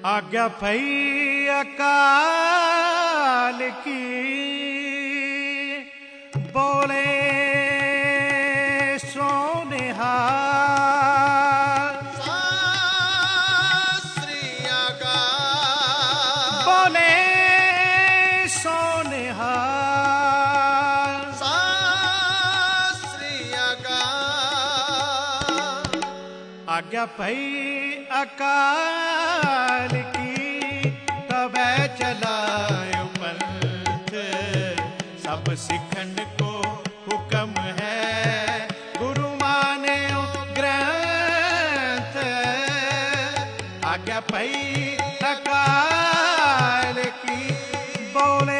आज्ञा भई अकाल की, बोले सोनिहार। श्री अकाल बोले सोनिहार। श्री अकाल आज्ञा भई अकाल की, तबे चलायो पंथ। सब सिखन को हुक्म है, गुरु मान्यो ग्रंथ। आज्ञा भई अकाल की, बोले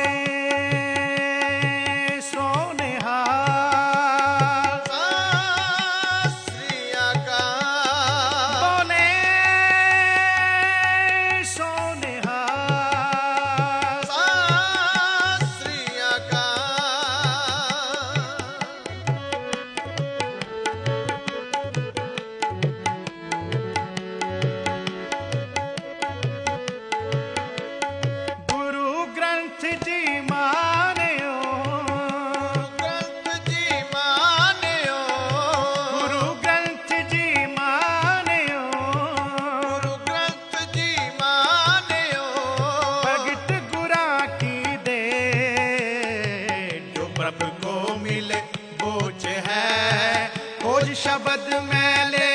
शब्द में ले।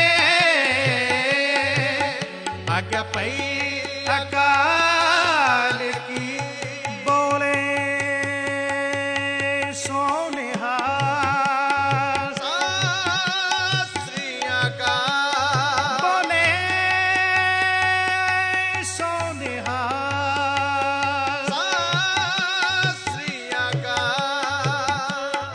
आज्ञा भई अकाल की, बोले सोनिहार। श्री अकाल बोले सोनिहार। श्री अकाल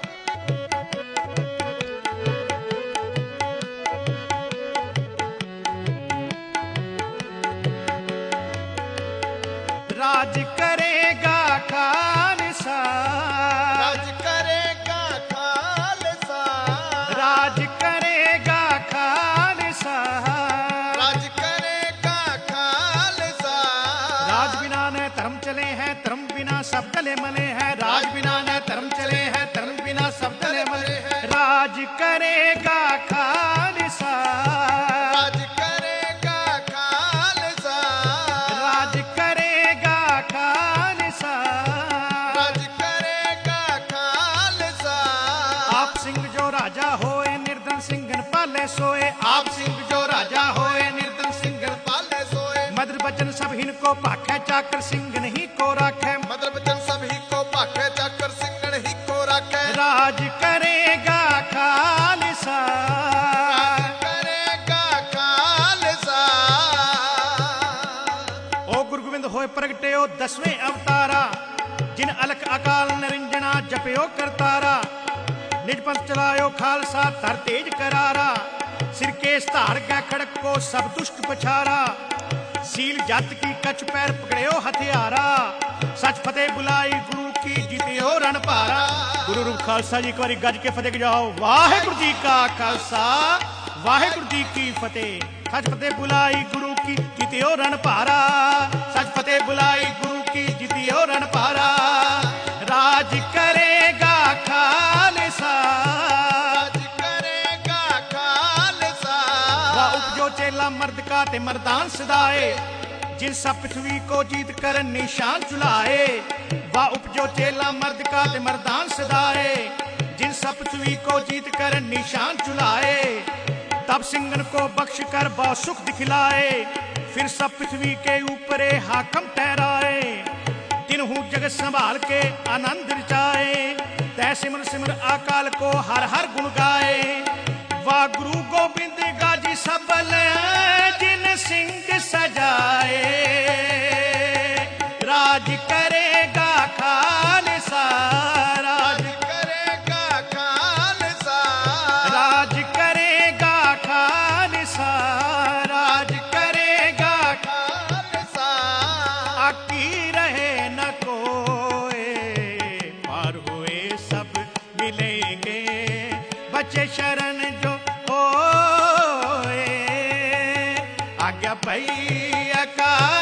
राज करेगा खालसा, राज करेगा खालसा, राज करेगा खालसा, राज करेगा खालसा। राज बिना न धर्म चले हैं, धर्म बिना सब गले मले हैं। राज बिना न धर्म चले हैं, धर्म बिना सब गले मले हैं। राज करेगा खालसा, राज करेगा खालसा, राज करेगा खालसा, राज करेगा खालसा। आप सिंह जो राजा होए, निर्धन सिंघन पाले सोए। आप सिंह जो राजा होए, निर्धन सिंघन पाले सोए। मधुर बचन सब हिनको पाखे, चाकर सिंह नहीं को राखे। मधुर बचन सभी को पाखे, चाकर सिंह नहीं को राखे। राज करेगा खालसा, करेगा खालसा। ओ गुरु गोविंद होए प्रगटे ओ 10वें अवतारा। जिन अलख अकाल निरंजना जपयो करतारा। निज पंथ चलायो खालसा, धर तेज करारा। सिर के धार गै खड़क को सब दुष्ट पछारा। सील जात की कछ पैर पकड़ियो हथियारा। सच फतेह बुलाई गुरु की जीतियो रण पारा। गुरु रूप खालसा जी एक बारी गज के फतेह जाओ। वाहिगुरु जी का खालसा, वाहिगुरु जी की फतेह। सच फतेह बुलाई गुरु की जीतियो रण पारा। सच फतेह बुलाई गुरु की जीतियो रण पारा। राज करेगा खालसा, राज करेगा खालसा। वा उपजो चेला मर्द का ते मर्दान सदाए। जिन सब पृथ्वी को जीत कर निशान चुलाए। वा उपजो चेला मर्द का ते मर्दान सदाए। जिन सब पृथ्वी को जीत कर निशान चुलाए। तब सिंगन को बख्श कर बहुत सुख दिखलाए। फिर सब पृथ्वी के ऊपर हाकम ठहराए। तिन्हू जग संभाल के आनंद रचाए। तै सिमर सिमर अकाल को हर हर गुण गाए। वाह गुरु गोबिंद गाजी सबल जिन सिंह सजाए। राज करेगा खालसा, राज करेगा खालसा, राज करेगा खालसा, राज करेगा खालसा। आकी रहे न कोई, पार हुए सब मिलेंगे। बचे शरण जो होए, आज्ञा पई अकाल